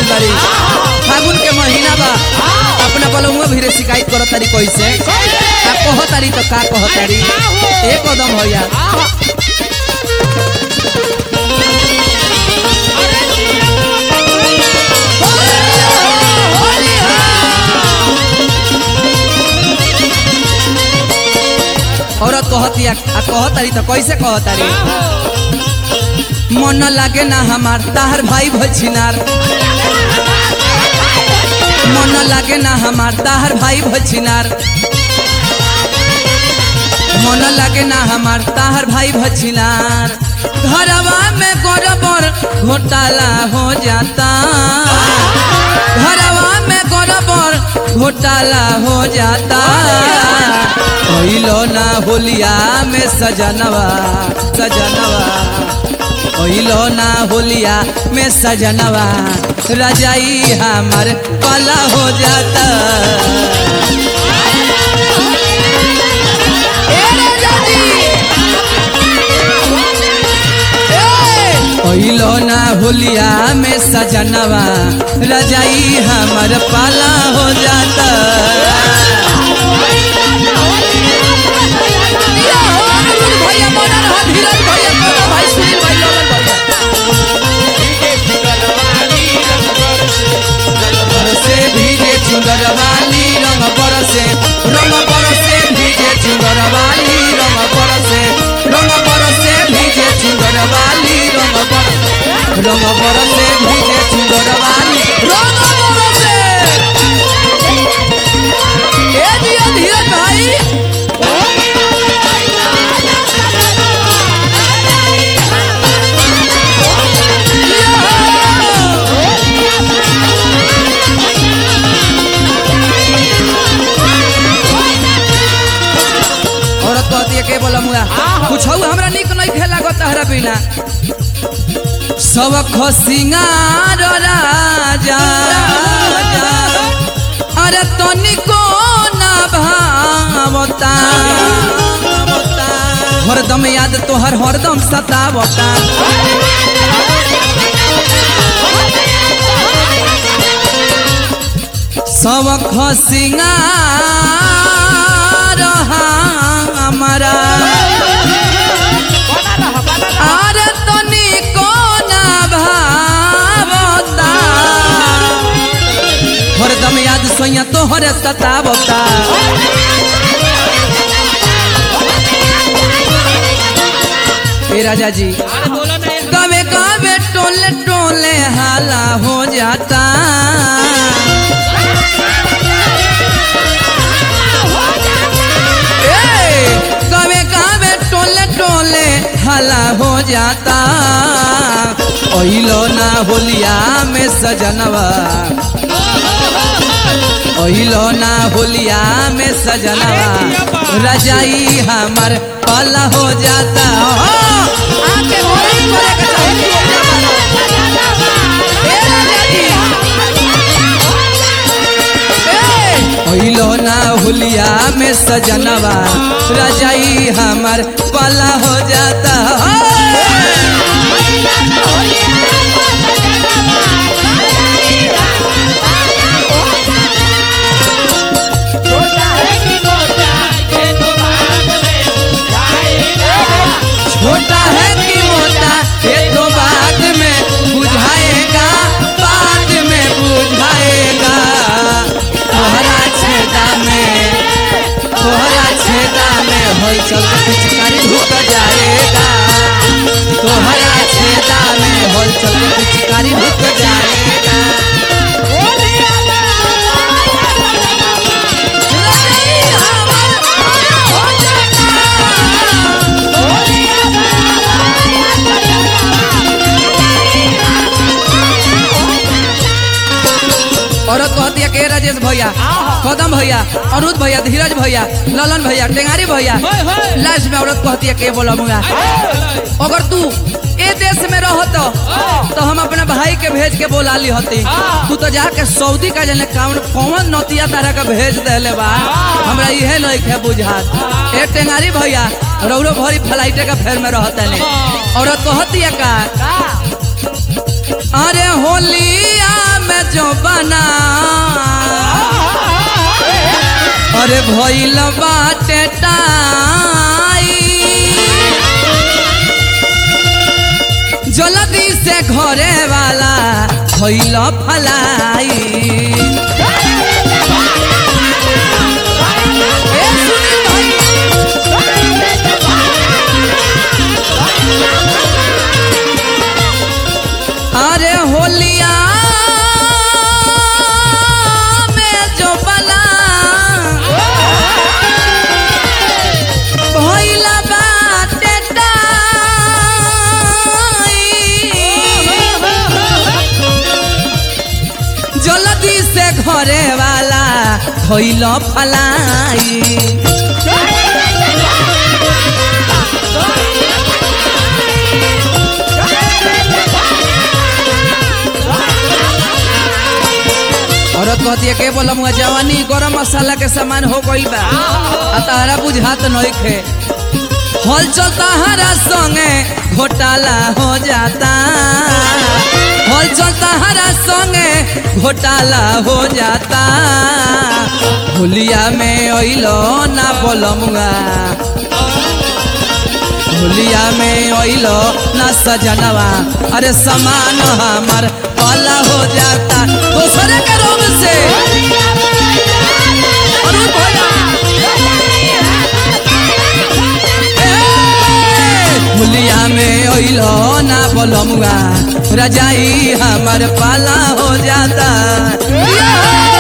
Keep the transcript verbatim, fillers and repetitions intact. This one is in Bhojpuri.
गइल बारी फागुन के महीना बा अपना बलमुआ भी शिकायत करत तारी कैसे का कह तारी तो का कह तारी एक कदम भैया औरत कहती आ कह तारी तो कैसे कह तारी मन लागे ना हमार ताहर भाई भछिनार मन लागे ना हमार ताहर भाई भछिनार मन लागे ना हमार ताहर भाई भछिनार घरवा में गड़बड़ घोटाला हो जाता घरवा में गड़बड़ घोटाला हो जाता ओइलो ना होलिया में सजनवा सजनवा ओइलो ना होलिया में सजनवा रजाई हमार पाला हो जाता ओइलो ना होलिया में सजनवा रजाई हमार पाला हो जाता भैया मोना रहा धीरज भैया मोना भाई सुनील भाई लोगन भैया से भीगे चुंदर वाली रंग बरसे रंग बरसे भीगे चुंदर वाली रंग बरसे रंग बरसे भीगे चुंदर वाली रंग बरसे रंग बरसे भीगे चुंदर वाली रंग बरसे ए दिया धीरज भाई के बोला मुआ कुछ हमरा निक नहीं खेला गो तहरा बिना सब खसिंगार राजा अरे तनिको ना भावता हरदम याद तोहर हरदम सतावता सब खसिंगार हमारा अरे तनिको ना भावता हरदम याद सोया तोहरे सतावता ए राजा जी कवे कवे टोले टोले हाला हो जाता कवे कवे टोले टोले हाला हो जाता ओइलो ना होलिया में सजनवा ओइलो ना होलिया में सजनवा रजाई हमार पाला हो जाता आके होली करे के ओइलो ना होलिया में सजनवा रजाई हमार पाला हो जाता छोटा है कि मोटा ये तो बाद में बुझाएगा बाद में बुझाएगा तोहरा छेदा में तोहरा छेदा में हलचल पिचकारी ढुक जाएगा तोहरा छेदा में हलचल पिचकारी ढुक जाएगा औरत कहती है के राजेश भैया कदम भैया अरुद भैया धीरज भैया ललन भैया टेंगारी भैया लास्ट में औरत कहती है के बोला मुंगा अगर तू ए देश में रहत तो हम अपने भाई के भेज के बोला ली होती तू तो जाके सऊदी का जने कौन कौन नतिया तरह का भेज देले बा हमरा इहे नहीं है बुझात ए टेंगारी भैया रौरो भरी फ्लाइटे का फेर में रहता नहीं औरत कहती है का अरे होलिया में जो बना अरे भइल बाटे टाई जल्दी से घरे वाला भइल फलाई अरे होलिया में जो बना भइला बाटे टाई जल्दी से घरे वाला भइल फलाई औरत कहती है के बोला मुआ जवानी गरम मसाला के सामान हो गई बा आ तारा बुझात नइखे हल चलता हरा संगे घोटाला हो जाता हल चलता हरा संगे घोटाला हो जाता होलिया में अइलो ना बोलमुआ होलिया में अइलो ना सजनवा अरे समान हमार काला हो जाता दूसरे के रोग से होलिया में अइलो ना बोलमुआ रजाई हमार पाला हो जाता।